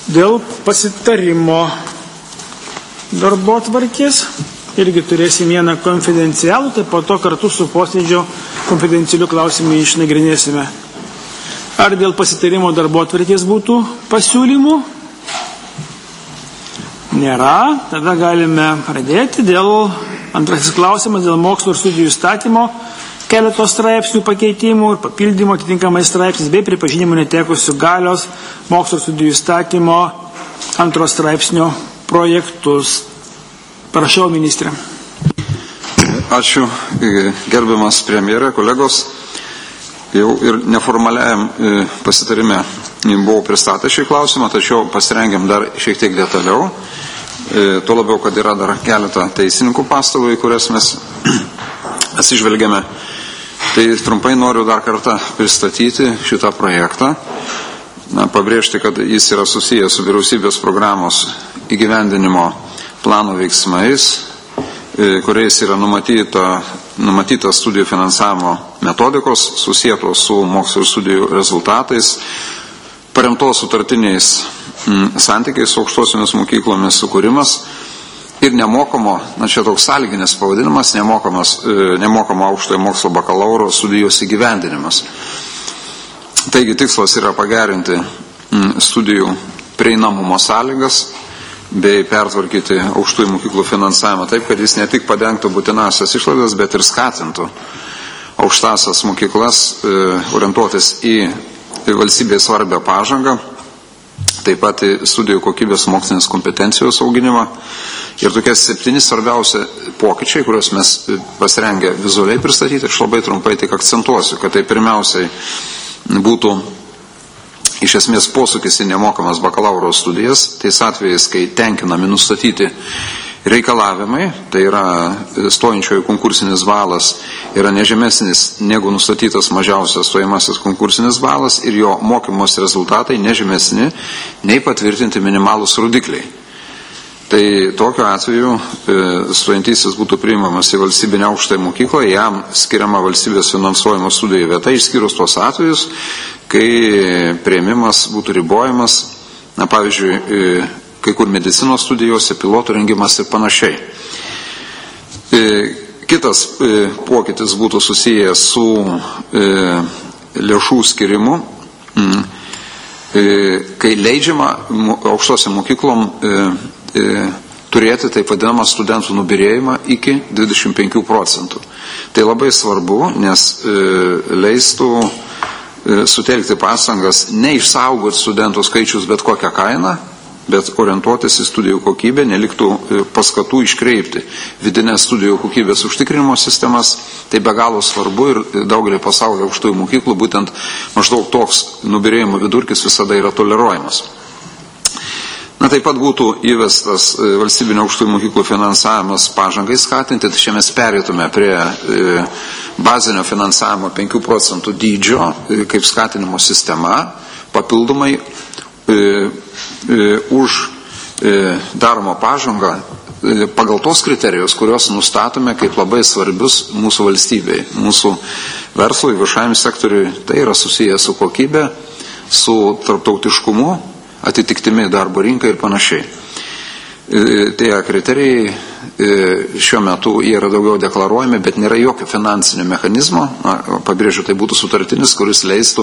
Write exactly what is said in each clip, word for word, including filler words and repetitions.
Dėl pasitarimo darbotvarkės irgi turėsim vieną konfidencialų, tai po to kartu su posėdžio konfidencialių klausimų išnagrinėsime. Ar dėl pasitarimo darbotvarkės būtų pasiūlymų? Nėra. Tada galime pradėti. Dėl antrasis klausimas dėl mokslo ir studijų įstatymo keletos straipsnių pakeitimų ir papildymų atitinkamai straipsnis bei pripažinimų netekusių galios mokslo ir studijų įstatymo antros straipsnio projektus. Prašau, ministrė. Ačiū, gerbiamas premjerė, kolegos. Jau ir neformaliajam pasitarime buvau pristatę šį klausimą, tačiau pasirengiam dar šiek tiek detaliau. Tuo labiau, kad yra dar keletą teisininkų pastabų, į kurias mes atsižvelgiame. Tai trumpai noriu dar kartą pristatyti šitą projektą. Na, pabrėžti, kad jis yra susijęs su vyriausybės programos įgyvendinimo plano veiksmais, kuriais yra numatyta, numatytas studijų finansavimo metodikos, susietos su mokslo ir studijų rezultatais, paremtos sutartiniais santykiais su aukštosiomis mokyklomis sukūrimas ir nemokamo, na čia toks sąlyginis pavadinimas, nemokamas, nemokamo aukštojo mokslo bakalauro studijos įgyvendinimas. Taigi tikslas yra pagerinti studijų prieinamumo sąlygas bei pertvarkyti aukštųjų mokyklų finansavimą taip, kad jis ne tik padengtų būtinasias išlaidas, bet ir skatintų aukštasias mokyklas orientuotis į valstybės svarbę pažangą, taip pat studijų kokybės mokslinės kompetencijos auginimą. Ir tokie septyni svarbiausi pokyčiai, kuriuos mes pasirengę vizualiai pristatyti, aš labai trumpai tik akcentuosiu, kad tai pirmiausiai būtų iš esmės posūkis į nemokamas bakalauro studijas, tais atvejais, kai tenkinami nustatyti reikalavimai, tai yra stojančiojo konkursinis balas yra nežemesnis negu nustatytas mažiausias stojamasis konkursinis balas ir jo mokymos rezultatai nežemesni nei patvirtinti minimalūs rodikliai. Tai tokiu atveju stojantysis būtų priimamas į valstybinę aukštąją mokyklą, jam skiriama valstybės finansuojama studijų vieta, išskyrus tuos atvejus, kai priėmimas būtų ribojamas, na pavyzdžiui, kai kur medicinos studijose, pilotų rengimas ir panašiai. Kitas pokytis būtų susijęs su lėšų skirimu, kai leidžiama aukštosiom mokyklom turėti taip vadinamą studentų nubyrėjimą iki dvidešimt penkių procentų. Tai labai svarbu, nes leistų sutelkti pastangas neišsaugoti studentų skaičius bet kokią kainą, bet orientuotis į studijų kokybę, neliktų paskatų iškreipti vidinės studijų kokybės užtikrinimo sistemas. Tai be galo svarbu ir daugelį pasaulio aukštųjų mokyklų būtent maždaug toks nubyrėjimo vidurkis visada yra toleruojamas. Na, taip pat būtų įvestas valstybinio aukštųjų mokyklų finansavimas pažangai skatinti, tai čia mes perėtume prie bazinio finansavimo penkių procentų dydžio kaip skatinimo sistema, papildomai už daromą pažangą pagal tos kriterijus, kurios nustatome kaip labai svarbius mūsų valstybei, mūsų verslui, viešajam sektoriui. Tai yra susijęs su kokybė, su tarptautiškumu, atitiktimi darbo rinkai ir panašiai. Tie kriterijai šiuo metu yra daugiau deklaruojami, bet nėra jokio finansinio mechanizmo, na, pabrėžiu, tai būtų sutartinis, kuris leistų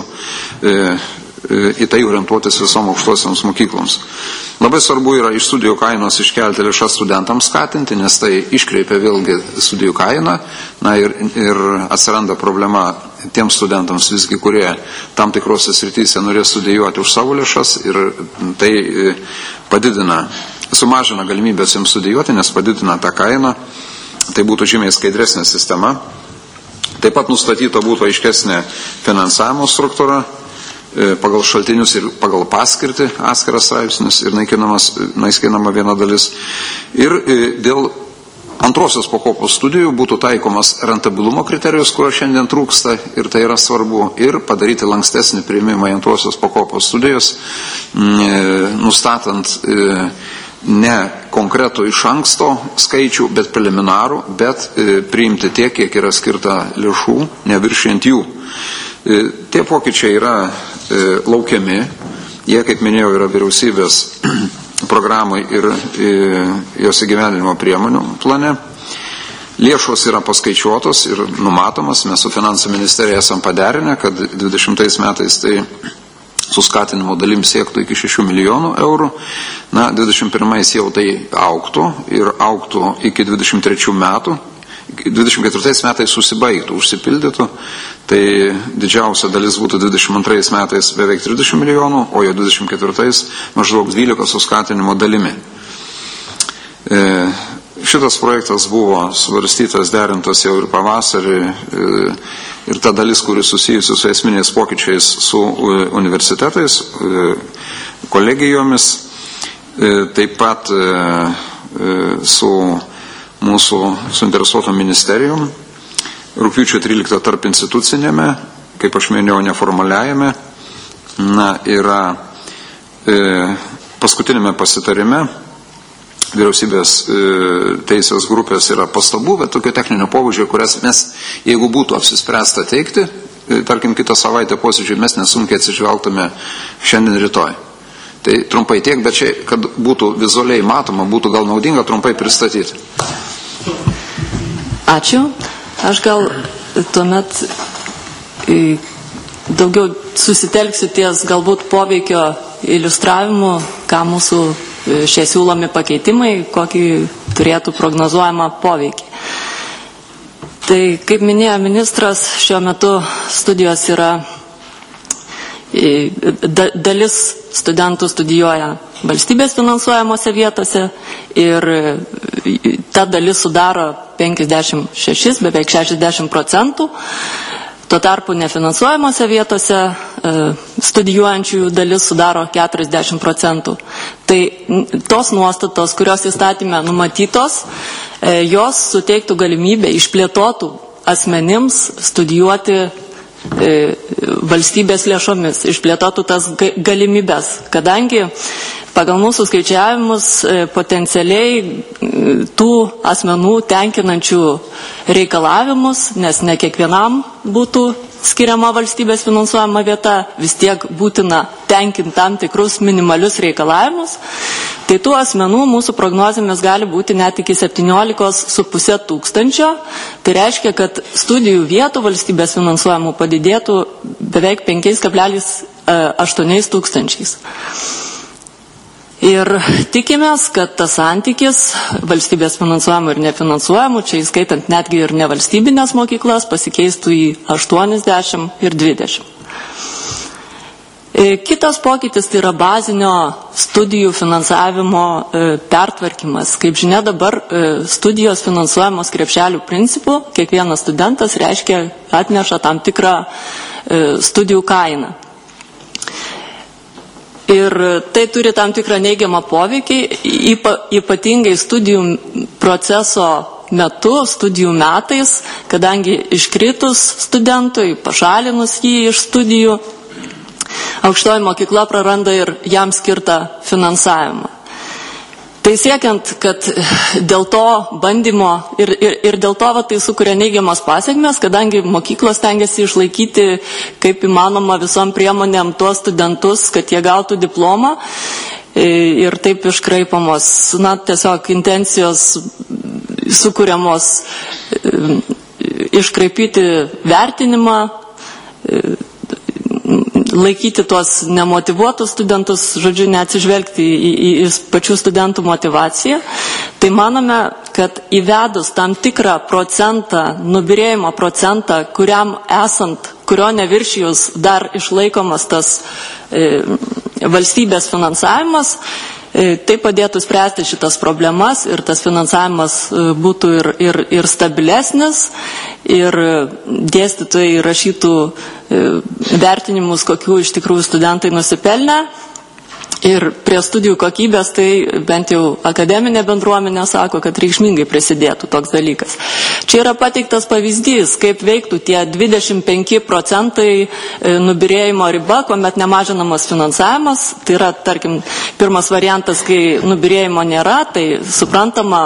į tai orientuotis visom aukštosioms mokykloms. Labai svarbu yra iš studijų kainos iškelti lėšas studentams skatinti, nes tai iškreipia vėlgi studijų kainą, na, ir, ir atsiranda problema tiems studentams visgi, kurie tam tikrose srityse norės studijuoti už savo lėšas ir tai padidina, sumažina galimybės jiems studijuoti, nes padidina tą kainą, tai būtų žymiai skaidresnė sistema. Taip pat nustatyta būtų aiškesnė finansavimo struktūra, pagal šaltinius ir pagal paskirtį atskiras straipsnis ir naikinama viena dalis. Ir dėl antrosios pakopos studijų būtų taikomas rentabilumo kriterijus, kurio šiandien trūksta ir tai yra svarbu, ir padaryti lankstesnį priėmimą į antrosios pakopos studijos, nustatant ne konkretų iš anksto skaičių, bet preliminarų, bet priimti tiek, kiek yra skirta lėšų, neviršijant jų. Tie pokyčiai yra laukiami, Jie, kaip minėjau, yra vyriausybės programai ir jos įgyvendinimo priemonių plane. Lėšos yra paskaičiuotos ir numatomas. Mes su finansų ministerija esam paderinę, kad dvidešimtais metais tai su skatinimo dalim siektų iki šešių milijonų eurų. Na, dvidešimt pirmais jau tai augtų ir augtų iki dvidešimt trečių metų. dvidešimt ketvirtais metais susibaigtų, užsipildytų. Tai didžiausia dalis būtų dvidešimt antrais metais beveik trisdešimt milijonų, o jau dvidešimt ketvirtais maždaug dvylika su skatinimo dalimi. E, Šitas projektas buvo svarstytas, derintas jau ir pavasarį ir ta dalis, kuris susijusi su esminiais pokyčiais su universitetais, kolegijomis, taip pat su mūsų suinteresuotom ministerijom, rugpjūčio tryliktą tarp institucinėme, kaip aš minėjau, neformaliajame, na, yra paskutinėme pasitarime vyriausybės teisės grupės yra pastabų, bet tokio techninio pobūdžio, kurias mes, jeigu būtų apsispręsta teikti, tarkim, kitą savaitę posėdžiui mes nesunkiai atsižvelgtume šiandien rytoj. Tai trumpai tiek, bet čia, kad būtų vizualiai matoma, būtų gal naudinga trumpai pristatyti. Ačiū. Aš gal tuomet daugiau susitelksiu ties galbūt poveikio iliustravimu, ką mūsų šie siūlomi pakeitimai, kokį turėtų prognozuojamą poveikį. Tai, kaip minėjo ministras, šiuo metu studijos yra, dalis studentų studijuoja valstybės finansuojamose vietose ir ta dalis sudaro penkiasdešimt šešis, beveik šešiasdešimt procentų. Tuo tarpu nefinansuojamose vietose studijuojančiųjų dalis sudaro keturiasdešimt procentų. Tai tos nuostatos, kurios įstatyme numatytos, jos suteiktų galimybę išplėtotų asmenims studijuoti valstybės lėšomis, išplėtotų tas galimybės, kadangi pagal mūsų skaičiavimus potencialiai tų asmenų tenkinančių reikalavimus, nes ne kiekvienam būtų skiriama valstybės finansuojama vieta, vis tiek būtina tenkinti tam tikrus minimalius reikalavimus, tai tų asmenų mūsų prognozėmis gali būti net iki septyniolikos su puse tūkstančio. Tai reiškia, kad studijų vietų valstybės finansuojamų padidėtų beveik penki kablelis aštuoni tūkstančiais. Ir tikimės, kad tas santykis valstybės finansuojamų ir nefinansuojamų, čia įskaitant netgi ir nevalstybinės mokyklas, pasikeistų į aštuoniasdešimt ir dvidešimt. Kitas pokytis tai yra bazinio studijų finansavimo pertvarkymas. Kaip žinia, dabar studijos finansuojamos krepšelių principų, kiekvienas studentas reiškia atneša tam tikrą studijų kainą. Ir tai turi tam tikrą neigiamą poveikį, ypatingai studijų proceso metu, studijų metais, kadangi iškritus studentui, pašalinus jį iš studijų, aukštoji mokykla praranda ir jam skirtą finansavimą. Tai siekiant, kad dėl to bandymo ir, ir, ir dėl to va, tai sukuria neigiamas pasiekmes, kadangi mokyklos stengiasi išlaikyti kaip įmanoma visom priemonėm tuos studentus, kad jie gautų diplomą ir taip iškraipamos, na, tiesiog intencijos sukuriamos iškraipyti vertinimą, laikyti tuos nemotyvuotus studentus, žodžiu, neatsižvelgti į, į, į pačių studentų motivaciją, tai manome, kad įvedus tam tikrą procentą, nubyrėjimo procentą, kuriam esant, kurio neviršijus dar išlaikomas tas e, valstybės finansavimas, e, tai padėtų spręsti šitas problemas ir tas finansavimas e, būtų ir, ir, ir stabilesnis, ir dėstytojai rašytų vertinimus, kokių iš tikrųjų studentai nusipelnė. Ir prie studijų kokybės tai bent jau akademinė bendruomenė sako, kad reikšmingai prisidėtų toks dalykas. Čia yra pateiktas pavyzdys, kaip veiktų tie dvidešimt penki procentai nubyrėjimo riba, kuomet nemažinamas finansavimas. Tai yra, tarkim, pirmas variantas, kai nubyrėjimo nėra, tai suprantama,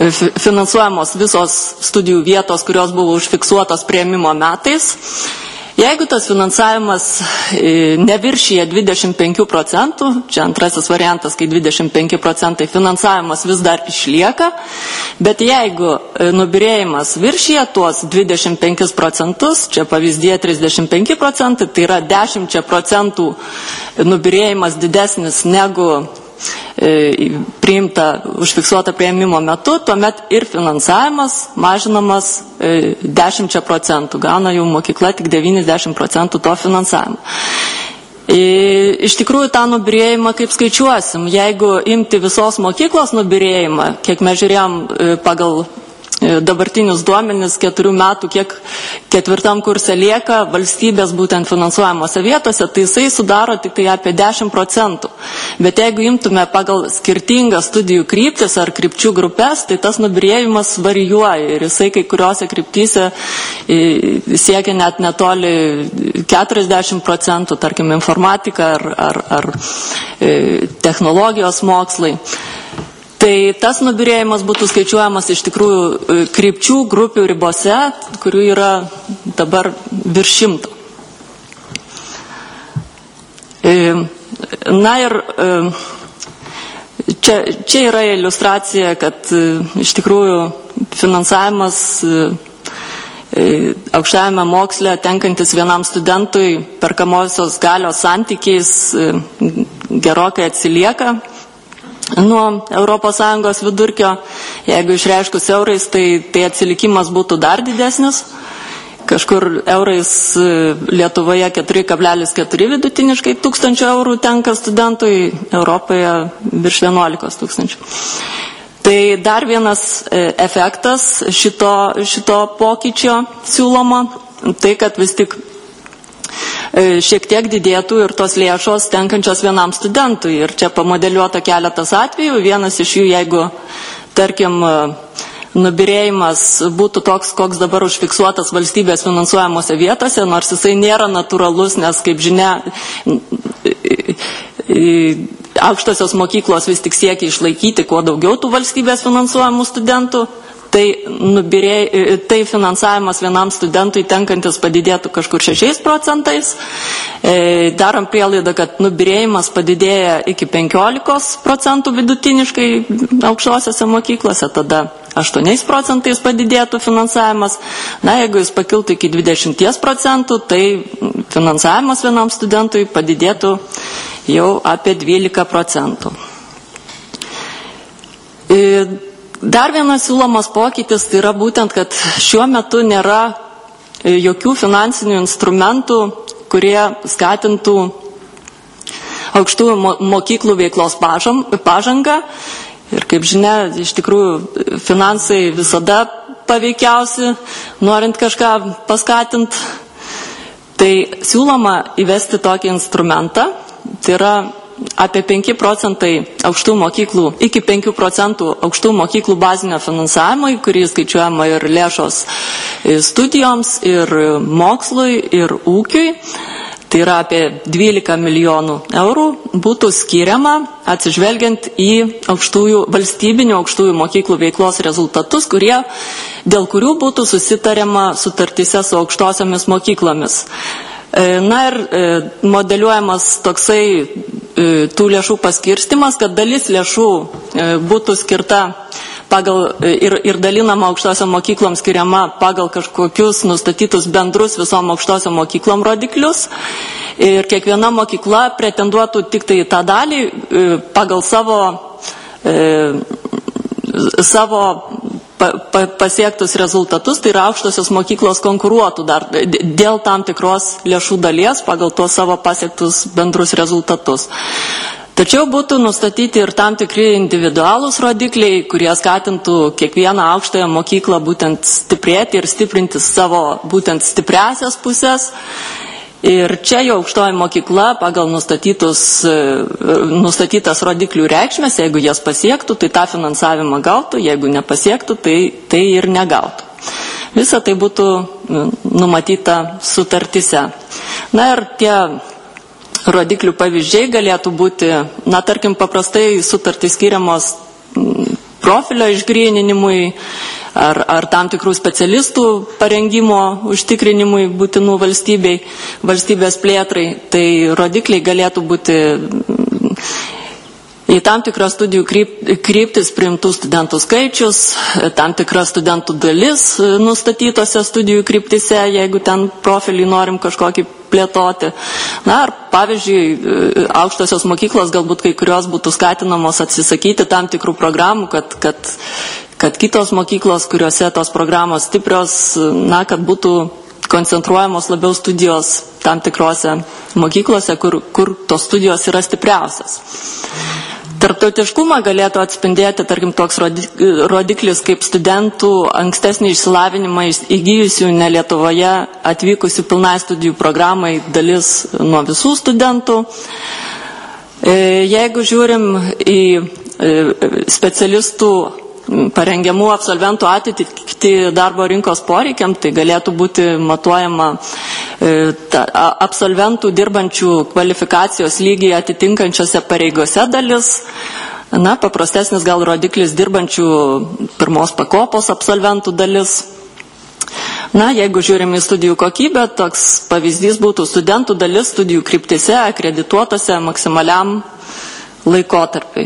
finansuojamos visos studijų vietos, kurios buvo užfiksuotos priėmimo metais. Jeigu tas finansavimas neviršyje dvidešimt penkių procentų, čia antrasis variantas, kai dvidešimt penki procentai finansavimas vis dar išlieka, bet jeigu nubyrėjimas viršyje tuos dvidešimt penkis procentus, čia pavyzdėje trisdešimt penki procentai, tai yra dešimt procentų nubyrėjimas didesnis negu priimta užfiksuota priėmimo metu, tuomet ir finansavimas mažinamas dešimt procentų, gauna jau mokykla tik devyniasdešimt procentų to finansavimo. Iš tikrųjų, tą nubyrėjimą kaip skaičiuosim, jeigu imti visos mokyklos nubyrėjimą, kiek mes žiūrėjom pagal dabartinius duomenis keturių metų, kiek ketvirtam kurse lieka valstybės būtent finansuojamose vietose, tai jisai sudaro tik tai apie dešimt procentų. Bet jeigu imtume pagal skirtingas studijų kryptis ar krypčių grupės, tai tas nubyrėjimas varijuoja ir jisai kai kuriuose kryptyse siekia net netoli keturiasdešimt procentų, tarkim informatika ar, ar, ar technologijos mokslai. Tai tas nubyrėjimas būtų skaičiuojamas iš tikrųjų krypčių grupių ribose, kurių yra dabar virš šimto. Na ir čia, čia yra iliustracija, kad iš tikrųjų finansavimas aukštajame moksle tenkantis vienam studentui perkamosios galios santykiais gerokai atsilieka nuo Europos Sąjungos vidurkio. Jeigu išreiškus eurais, tai, tai atsilikimas būtų dar didesnis. Kažkur eurais Lietuvoje keturi kablelis keturi vidutiniškai tūkstančių eurų tenka studentui, Europoje virš vienuolikos tūkstančių. Tai dar vienas efektas šito, šito pokyčio siūloma, tai kad vis tik šiek tiek didėtų ir tos lėšos tenkančios vienam studentui. Ir čia pamodeliuota keletas atvejų. Vienas iš jų, jeigu, tarkim, nubyrėjimas būtų toks, koks dabar užfiksuotas valstybės finansuojamose vietose, nors jisai nėra natūralus, nes, kaip žinia, aukštosios mokyklos vis tik siekia išlaikyti kuo daugiau tų valstybės finansuojamų studentų. Tai, nubyrė, tai finansavimas vienam studentui tenkantis padidėtų kažkur šešiais procentais. Darom prielaidą, kad nubyrėjimas padidėja iki penkiolikos procentų vidutiniškai aukštosiose mokyklose, tada aštuoniais procentais padidėtų finansavimas. Na, jeigu jis pakiltų iki dvidešimt procentų, tai finansavimas vienam studentui padidėtų jau apie dvylika procentų. Dar vienas siūlomas pokytis tai yra būtent, kad šiuo metu nėra jokių finansinių instrumentų, kurie skatintų aukštųjų mokyklų veiklos pažangą. Ir kaip žinia, iš tikrųjų finansai visada paveikiausi, norint kažką paskatinti. Tai siūloma įvesti tokį instrumentą, tai yra apie penki procentai aukštų mokyklų, iki penkių procentų aukštų mokyklų bazinio finansavimo, į kurį skaičiuojama ir lėšos studijoms, ir mokslui, ir ūkiui. Tai yra apie dvylika milijonų eurų būtų skiriama atsižvelgiant į aukštųjų, valstybinių aukštųjų mokyklų veiklos rezultatus, kurie, dėl kurių būtų susitariama sutartyse su aukštosiomis mokyklomis. Na ir modeliuojamas toksai tų lėšų paskirstimas, kad dalis lėšų būtų skirta pagal ir, ir dalinama aukštosiom mokyklom skiriama pagal kažkokius nustatytus bendrus visom aukštosiom mokyklom rodiklius. Ir kiekviena mokykla pretenduotų tik tai tą dalį pagal savo, e, savo pa, pa, pasiektus rezultatus, tai yra aukštosios mokyklos konkuruotų dar dėl tam tikros lėšų dalies pagal tuos savo pasiektus bendrus rezultatus. Tačiau būtų nustatyti ir tam tikri individualūs rodikliai, kurie skatintų kiekvieną aukštąją mokyklą būtent stiprėti ir stiprinti savo būtent stipriasias pusės. Ir čia jau aukštoji mokykla pagal nustatytus, nustatytas rodiklių reikšmės, jeigu jas pasiektų, tai tą finansavimą gautų, jeigu nepasiektų, tai, tai ir negautų. Visa tai būtų numatyta sutartyse. Na ir tie rodiklių pavyzdžiai galėtų būti, na, tarkim, paprastai sutartys skiriamos profilio išgryninimui ar, ar tam tikrų specialistų parengimo užtikrinimui būtinų valstybei, valstybės plėtrai, tai rodikliai galėtų būti į tam tikras studijų kryptis priimtų studentų skaičius, tam tikra studentų dalis nustatytose studijų kryptise, jeigu ten profilį norim kažkokį plėtoti. Na, ar pavyzdžiui, aukštosios mokyklos galbūt kai kurios būtų skatinamos atsisakyti tam tikrų programų, kad, kad, kad kitos mokyklos, kuriuose tos programos stiprios, na, kad būtų koncentruojamos labiau studijos tam tikrose mokyklose, kur, kur tos studijos yra stipriausias. Tarptautiškumą galėtų atspindėti, tarkim, toks rodiklis kaip studentų ankstesnį išsilavinimą įgijusių ne Lietuvoje atvykusių pilnai studijų programai dalis nuo visų studentų. Jeigu žiūrim į specialistų parengiamų absolventų atitikti darbo rinkos poreikiam, tai galėtų būti matuojama ta, absolventų dirbančių kvalifikacijos lygiai atitinkančiose pareigose dalis. Na, paprastesnis gal rodiklis dirbančių pirmos pakopos absolventų dalis. Na, jeigu žiūrim į studijų kokybę, toks pavyzdys būtų studentų dalis studijų kryptise akredituotose maksimaliam laikotarpiai.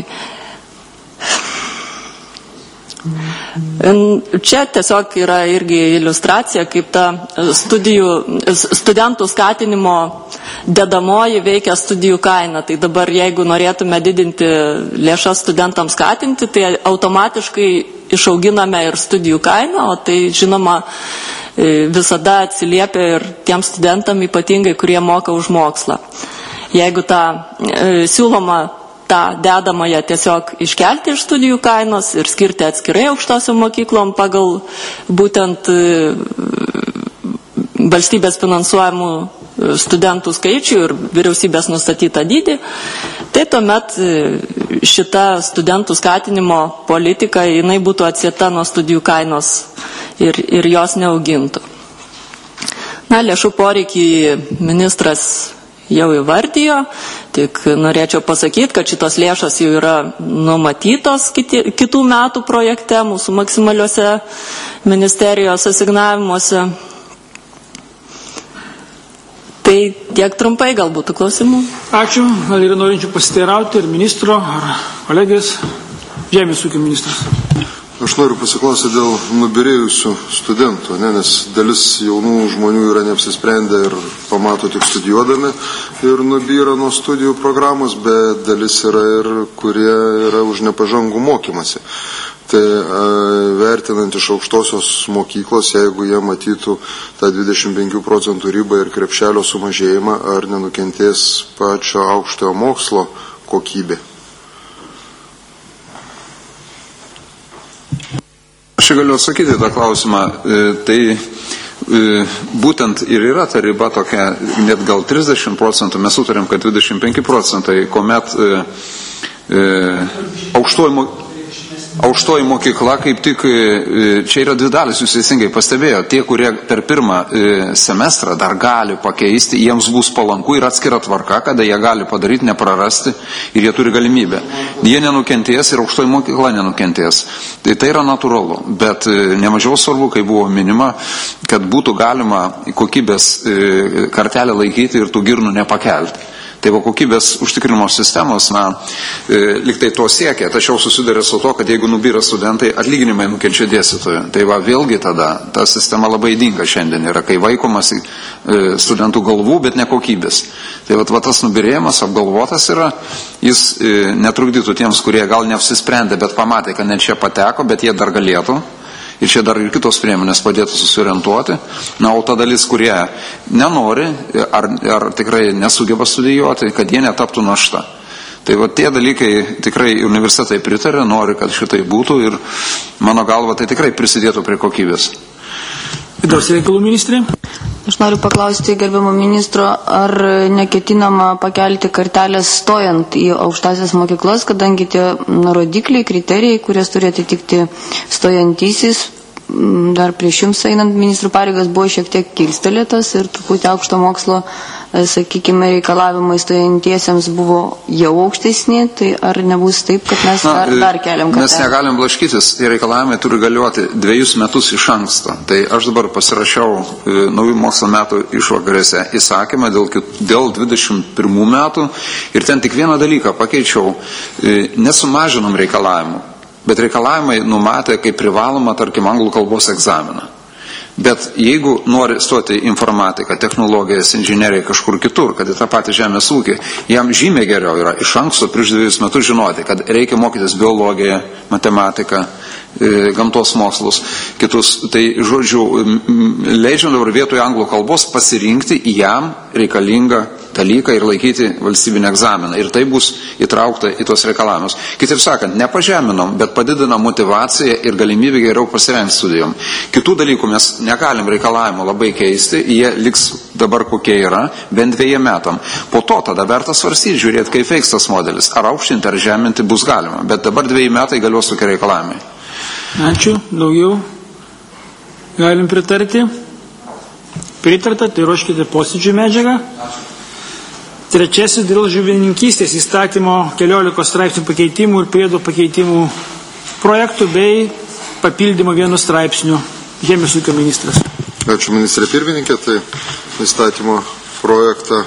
Čia tiesiog yra irgi iliustracija, kaip ta studijų, studentų skatinimo dedamoji veikia studijų kainą. Tai dabar, jeigu norėtume didinti lėšas studentams skatinti, tai automatiškai išauginame ir studijų kainą, o tai, žinoma, visada atsiliepia ir tiem studentam ypatingai, kurie moka už mokslą. Jeigu tą e, siūloma tą dedamąją tiesiog iškelti iš studijų kainos ir skirti atskirai aukštosiom mokyklom pagal būtent valstybės finansuojamų studentų skaičių ir vyriausybės nustatytą dydį, tai tuomet šita studentų skatinimo politika, jinai būtų atsieta nuo studijų kainos ir, ir jos neaugintų. Na, lėšų poreikį ministras jau įvardijo, tik norėčiau pasakyti, kad šitos lėšos jau yra numatytos kiti, kitų metų projekte, mūsų maksimaliuose ministerijos asignavimuose. Tai tiek trumpai gal būtų klausimų. Ačiū. Gal yra norinčių pasiteirauti ir ministro, ar kolegės. Žemės ūkio ministras. Aš noriu pasiklausyti dėl nubirėjusių studentų, ne, nes dalis jaunų žmonių yra neapsisprendę ir pamato tik studijuodami ir nubyra nuo studijų programos, bet dalis yra ir kurie yra už nepažangų mokymasi. Tai e, vertinant iš aukštosios mokyklos, jeigu jie matytų tą dvidešimt penkių procentų ribą ir krepšelio sumažėjimą, ar nenukentės pačio aukštojo mokslo kokybė? Aš galiu atsakyti tą klausimą. Tai būtent ir yra ta riba tokia, net gal trisdešimt procentų, mes sutarėm, kad dvidešimt penki procentai, kuomet aukštoji Aukštoji mokykla, kaip tik, čia yra dvi dalis, jūs teisingai pastebėjo, tie, kurie per pirmą semestrą dar gali pakeisti, jiems bus palanku ir atskira tvarka, kada jie gali padaryti, neprarasti ir jie turi galimybę. Jie nenukentės ir aukštoji mokykla nenukentės. Tai tai yra natūralu, bet nemažiau svarbu, kai buvo minima, kad būtų galima kokybės kartelę laikyti ir tų girnų nepakelti. Tai va kokybės užtikrinimo sistemos, na, e, liktai to siekia, tačiau susiduria su to, kad jeigu nubyra studentai, atlyginimai nukenčia dėstytojų. Tai va vėlgi tada ta sistema labai ydinga šiandien yra, kai vaikomas e, studentų galvų, bet ne kokybės. Tai va, va tas nubirėjimas apgalvotas yra, jis e, netrukdytų tiems, kurie gal neapsisprendė, bet pamatė, kad net čia pateko, bet jie dar galėtų. Ir čia dar ir kitos priemonės padėtų susiorientuoti. Na, o ta dalis, kurie nenori ar, ar tikrai nesugeba studijuoti, kad jie netaptų našta. Tai va tie dalykai tikrai universitetai pritarė, nori, kad šitai būtų ir mano galva tai tikrai prisidėtų prie kokybės. Vidaus reikalų ministrė. Aš noriu paklausti gerbiamo ministro, ar neketinama pakelti kartelės stojant į aukštasias mokyklas, kadangi tie rodikliai, kriterijai, kurias turi atitikti stojantysis, dar prieš jums einant ministrų pareigas buvo šiek tiek kilstelėtas ir truputį aukšto mokslo, sakykime, reikalavimai stojantiesiems buvo jau aukštesni, tai ar nebus taip, kad mes Na, dar, dar keliam kartelę? Mes negalim blaškytis, tie reikalavimai turi galioti dviejus metus iš anksto. Tai aš dabar pasirašiau e, naujų mokslo metų išvakarėse įsakymą dėl, dėl dvidešimt pirmų metų ir ten tik vieną dalyką pakeičiau, e, nesumažinom reikalavimų. Bet reikalavimai numatė kaip privaloma, tarkim, anglų kalbos egzaminą. Bet jeigu nori stoti informatiką, technologijas, inžineriją kažkur kitur, kad į tą patį žemės ūkį, jam žymiai geriau yra iš anksto prieš dviejus metus žinoti, kad reikia mokytis biologiją, matematiką, gamtos mokslus, kitus. Tai, žodžiu, leidžiam dabar vietoj anglų kalbos pasirinkti jam reikalingą dalyką ir laikyti valstybinį egzaminą. Ir tai bus įtraukta į tos reikalavimus. Kitaip sakant, nepažeminom, bet padidina motivaciją ir galimybę geriau pasirengti studijom. Kitų dalykų mes negalim reikalavimo labai keisti, jie liks dabar kokie yra, bent dviejiem metam. Po to tada verta svarstyti, žiūrėti, kaip veiks tas modelis. Ar aukštinti, ar žeminti bus galima. Bet dabar dviejai metai galios tokie reikalavimai. Ačiū. Daugiau galim pritarti. Pritarta, tai ruoškite posėdžių medžiagą. Trečiasis dėl žuvininkystės įstatymo keliolikos straipsnių pakeitimų ir priedų pakeitimų projektų bei papildymo vienu straipsniu. Žemės ūkio ministras. Ačiū ministrė pirmininkė, tai įstatymo projektą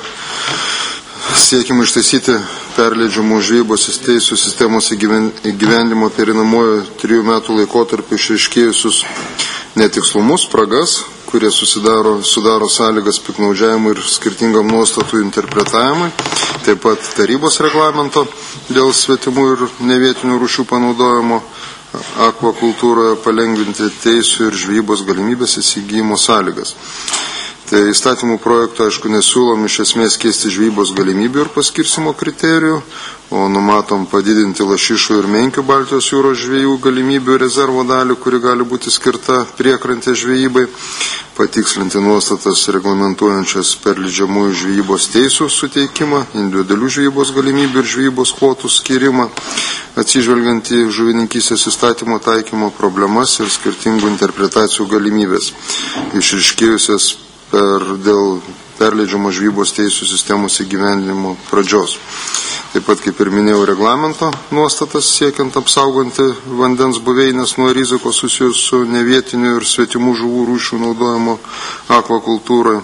siekime ištaisyti perleidžiamų žvejybos teisų sistemos įgyvendimo perinamojo trijų metų laikotarpį išaiškėjusius netikslumus, spragas, kurie susidaro, sudaro sąlygas piktnaudžiavimui ir skirtingam nuostatų interpretavimui, taip pat tarybos reglamento dėl svetimų ir nevietinių rūšių panaudojimo akvakultūroje palengvinti teisų ir žvejybos galimybės įsigijimo sąlygas. Tai įstatymų projektų, aišku, nesiūlom iš esmės keisti žvejybos galimybių ir paskirsimo kriterijų, o numatom padidinti lašišų ir menkių Baltijos jūros žvejų galimybių rezervo dalį, kuri gali būti skirta priekrantės žvejybai, patikslinti nuostatas reglamentuojančias perleidžiamųjų žvejybos teisų suteikimą, individualių žvejybos galimybių ir žvejybos kvotų skirimą, atsižvelgiant į žuvininkystės įstatymo taikymo problemas ir skirtingų interpretacijų galimybės, išryškėjusias per dėl perleidžiamo žvejybos teisų sistemos įgyvendinimo pradžios. Taip pat, kaip ir minėjau, reglamento nuostatas siekiant apsaugoti vandens buveinės nuo rizikos susijus su nevietiniu ir svetimų žuvų rūšių naudojimo akvakultūroje.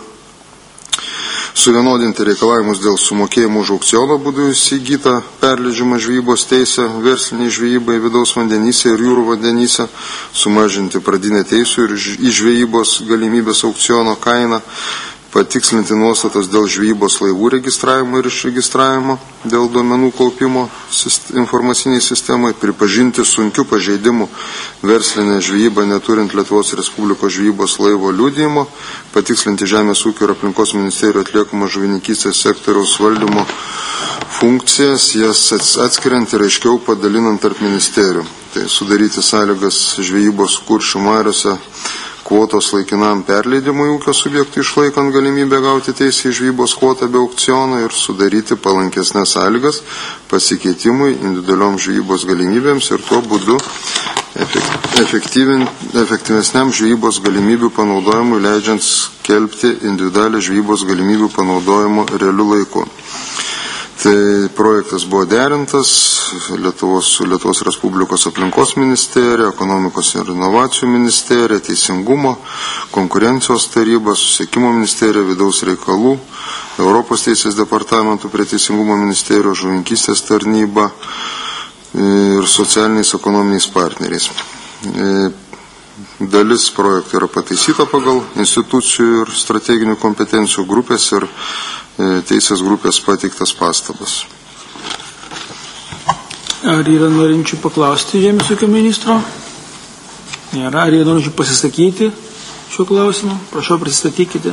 Suvienodinti reikalavimus dėl sumokėjimų už aukciono būdų įsigytą perleidžiamą žvejybos teisę versliniai žvejybai vidaus vandenyse ir jūrų vandenyse, sumažinti pradinę teisų ir žvejybos galimybės aukciono kainą, patikslinti nuostatas dėl žvejybos laivų registravimo ir išregistravimo, dėl duomenų kaupimo informaciniai sistemai, pripažinti sunkių pažeidimų verslinę žvejybą neturint Lietuvos Respublikos žvejybos laivo liudijimo, patikslinti Žemės ūkio ir aplinkos ministerijos atliekamo žuvininkystės sektoriaus valdymo funkcijas, jas atskiriant ir aiškiau padalinant tarp ministerijų. Tai sudaryti sąlygas žvejybos Kuršių mariose kvotos laikinam perleidimui ūkio subjektų išlaikant galimybę gauti teisę į žvejybos kvotą be aukciono ir sudaryti palankesnės sąlygas pasikeitimui individualiom žvejybos galimybėms ir tuo būdu efektyvesniam žvejybos galimybių panaudojimui leidžiant skelbti individualią žvejybos galimybių panaudojimo realiu laiku. Tai projektas buvo derintas Lietuvos, su Lietuvos Respublikos aplinkos ministerija, ekonomikos ir inovacijų ministerija, teisingumo, konkurencijos taryba, susisiekimo ministerija, vidaus reikalų, Europos teisės departamentų prie teisingumo ministerijos, žuvininkystės tarnyba ir socialiniais ekonominiais partneriais. Dalis projektų yra pataisyta pagal institucijų ir strateginių kompetencijų grupės ir teisės grupės pateiktas pastabas. Ar yra norinčių paklausti Žemės ūkio ministro? Nėra. Ar yra norinčių pasisakyti šiuo klausimu? Prašau, prisistatykite.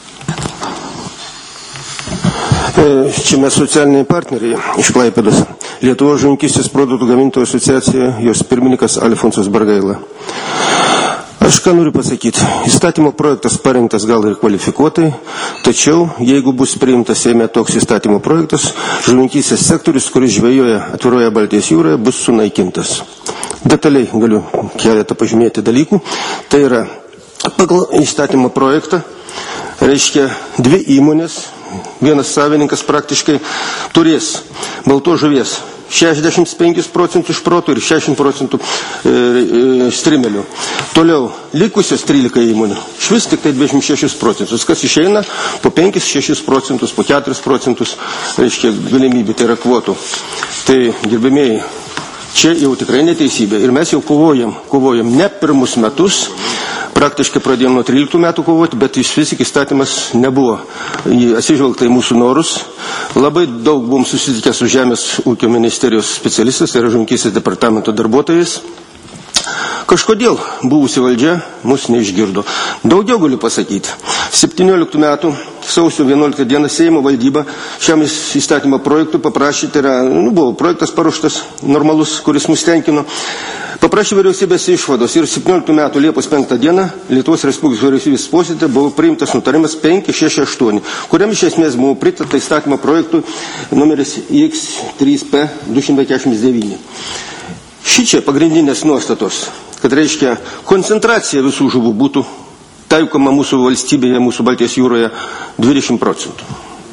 Čia mes socialiniai partneriai iš Klaipėdos. Lietuvos žuvininkystės produktų gamintojų asociacija, jos pirmininkas Alfonsas Bargaila. Aš ką noriu pasakyti, įstatymo projektas parengtas gal ir kvalifikuotai, tačiau jeigu bus priimtas Seime toks įstatymo projektas, žuvininkystės sektorius, kuris žvejoja atviroje Baltijos jūroje, bus sunaikintas. Detaliai galiu keletą pažymėti dalykų. Tai yra pagal įstatymo projektą, reiškia dvi įmonės, vienas savininkas praktiškai turės baltos žuvies šešiasdešimt penkis procentus šprotų ir šešiasdešimt procentų e, e, strimelių. Toliau, likusios trylika įmonių, švis tik tai dvidešimt šešis procentus, kas išeina po penkis šešis procentus, po keturis procentus, reiškia, galimybė, tai yra kvotų. Tai, gerbėmėjai, čia jau tikrai neteisybė. Ir mes jau kovojam, kovojam ne pirmus metus, praktiškai pradėjome nuo tryliktų metų kovoti, bet iš vis įstatymas nebuvo. Atsižvelgta į mūsų norus. Labai daug buvom susitikę su Žemės ūkio ministerijos specialistais, tai yra žuvininkystės departamento darbuotojais. Kažkodėl buvusi valdžia mus neišgirdo. Daugiau galiu pasakyti. septynioliktų metų sausio vienuoliktą dieną Seimo valdyba šiam įstatymo projektui paprašė, tai yra, nu, buvo projektas paruoštas normalus, kuris mus tenkino, paprašė vyriausybės išvados ir septynioliktų metų Liepos penktą dieną Lietuvos Respublikos vyriausybės posėdyje buvo priimtas nutarimas penki šeši aštuoni, kuriam iš esmės buvo pritarta įstatymo projektui numeris X trys P du šimtai keturiasdešimt devyni. Šičia pagrindinės nuostatos, kad reiškia koncentracija visų žuvų būtų taikoma mūsų valstybėje, mūsų Baltijos jūroje dvidešimt procentų.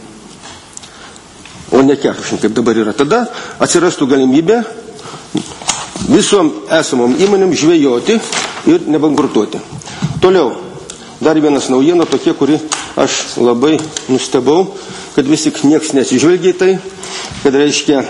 O ne keturiasdešimt, kaip dabar yra. Tada atsirastų galimybė visom esamom įmonėm žvejoti ir nebankrutuoti. Toliau, dar vienas naujiena tokia, kuri aš labai nustebau, kad vis tik nieks nesižvelgia į tai, kad reiškia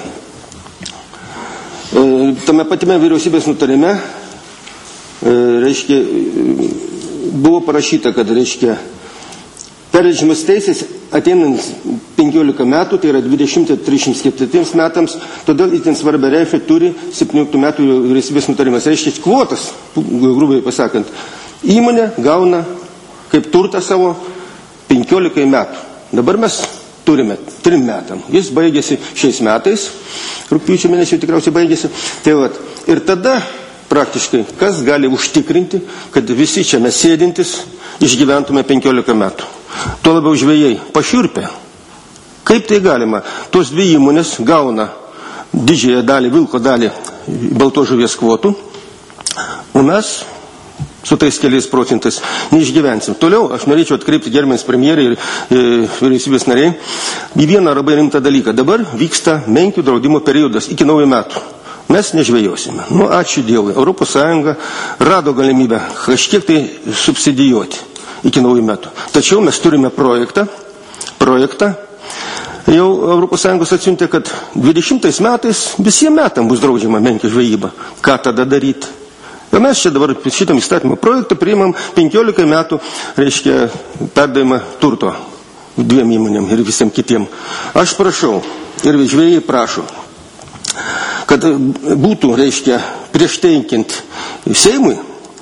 tame patime vyriausybės nutarime reiškia, buvo parašyta, kad reiškia, perleidžiamas teisės ateinant penkiolika metų, tai yra dvidešimt trisdešimt keturi metams, todėl itin svarbią reikšmę turi septynioliktų metų vyriausybės nutarimas. Reiškia, kvotas, grubiai pasakant, įmonė gauna kaip turtą savo penkiolikai metų. Dabar mes turime trim metam. Jis baigėsi šiais metais, rugpjūčio mėnesį tikriausiai baigėsi. Tai vat, ir tada praktiškai kas gali užtikrinti, kad visi čia mes sėdintis išgyventume penkiolika metų. Tuo labiau žvejai pašiurpė. Kaip tai galima? Tos dvi įmonės gauna didžiąją dalį, vilko dalį baltos žuvies kvotų, o mes su tais keliais procentais neišgyvensim. Toliau aš norėčiau atkreipti gerbiamas premjerė ir e, vyriausybės nariai į vieną labai rimtą dalyką. Dabar vyksta menkių draudimo periodas iki naujų metų. Mes nežvejosime. Nu, ačiū Dievui. Europos Sąjunga rado galimybę kažkiek tai subsidijuoti iki naujų metų. Tačiau mes turime projektą, projektą jau Europos Sąjungos atsiuntė, kad dvidešimtais metais visiems metam bus draudžiama menkių žvejyba. Ką tada daryti? O mes čia dabar šitam įstatymo projektą priimam penkiolika metų, reiškia, perdavimą turto dviem įmonėm ir visiems kitiem. Aš prašau, ir žvejai prašo, kad būtų, reiškia, prieš teikiant Seimui,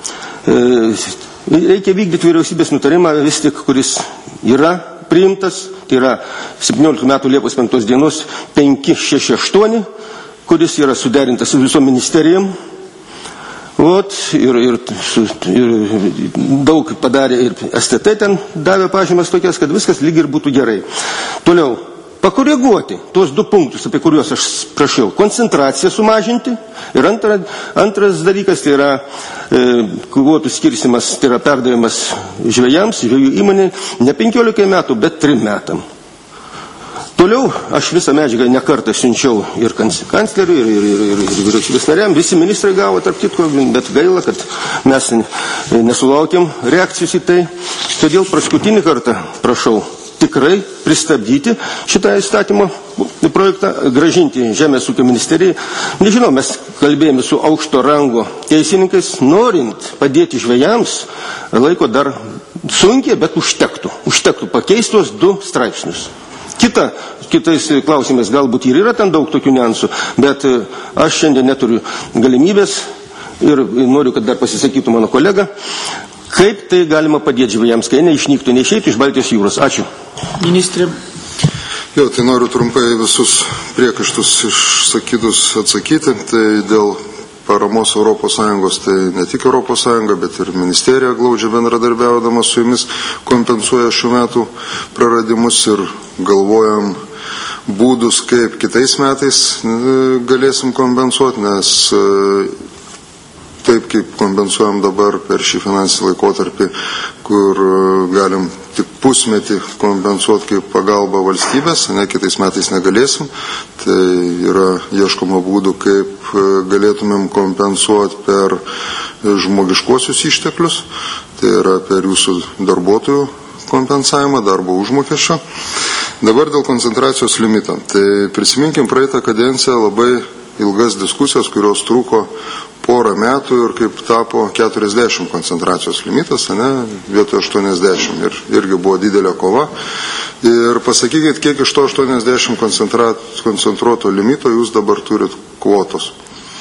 reikia vykdyti vyriausybės nutarimą vis tik, kuris yra priimtas, tai yra septynioliktų metų Liepos penktos dienos penki šeši aštuoni, kuris yra suderintas su visom ministerijom. Ot, ir, ir, ir daug padarė ir S T T ten davė pažymas tokias, kad viskas lyg ir būtų gerai. Toliau, pakoreguoti tuos du punktus, apie kuriuos aš prašiau. Koncentraciją sumažinti ir antra, antras dalykas, tai yra e, kvotų skirsimas, tai yra perdavimas žvejams, žvejų įmonė, ne penkiolikai metų, bet trim metam. Toliau aš visą medžiagą nekartą siunčiau ir kancleriui, ir, ir, ir, ir, ir vyriausybės nariam. Visi ministrai gavo, tarp kitko, bet gaila, kad mes nesulaukėm reakcijos į tai. Todėl paskutinį kartą prašau tikrai pristabdyti šitą įstatymo projektą, gražinti Žemės ūkio ministerijai. Nežinau, mes kalbėjome su aukšto rango teisininkais, norint padėti žvejams, laiko dar sunkiai, bet užtektų. Užtektų pakeistos du straipsnius. Kita, kitais klausimais galbūt ir yra ten daug tokių niuansų, bet aš šiandien neturiu galimybės ir noriu, kad dar pasisakytų mano kolega, kaip tai galima padėti žvejams, kai neišnyktų, neišeitų iš Baltijos jūros. Ačiū. Ministrė. Jo, tai noriu trumpai visus priekaištus išsakytus atsakyti. Tai dėl paramos Europos Sąjungos, tai ne tik Europos Sąjunga, bet ir ministerija glaudžiai bendradarbiaudama su jumis kompensuoja šių metų praradimus ir galvojam būdus, kaip kitais metais galėsim kompensuoti, nes taip, kaip kompensuojam dabar per šį finansinį laikotarpį, kur galim tik pusmetį kompensuoti kaip pagalba valstybės, ne, kitais metais negalėsim. Tai yra ieškoma būdų, kaip galėtumėm kompensuoti per žmogiškuosius išteklius, tai yra per jūsų darbuotojų kompensavimą, darbo užmokesčio. Dabar dėl koncentracijos limito. Tai prisiminkim praeitą kadenciją labai ilgas diskusijos, kurios truko porą metų ir kaip tapo keturiasdešimt koncentracijos limitas, ne, vietoj aštuoniasdešimt. Ir irgi buvo didelė kova. Ir pasakykit, kiek iš to aštuoniasdešimt koncentruoto limito jūs dabar turit kvotos.